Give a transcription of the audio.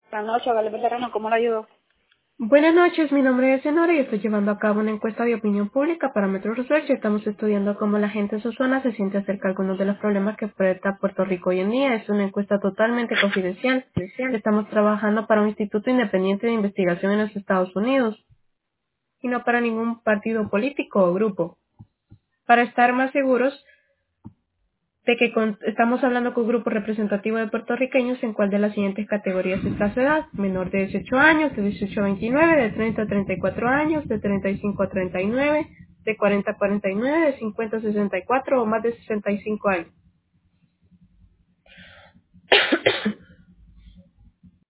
Buenas noches, Vale Veterano, ¿cómo le ayudo? Buenas noches, mi nombre es Senora y estoy llevando a cabo una encuesta de opinión pública para Metro Research. Estamos estudiando cómo la gente en su zona se siente acerca de algunos de los problemas que enfrenta Puerto Rico hoy en día. Es una encuesta totalmente confidencial. Estamos trabajando para un instituto independiente de investigación en los Estados Unidos y no para ningún partido político o grupo. Para estar más seguros de que estamos hablando con un grupo representativo de puertorriqueños en cuál de las siguientes categorías está su edad: menor de 18 años, de 18 a 29, de 30 a 34 años, de 35 a 39, de 40 a 49, de 50 a 64 o más de 65 años.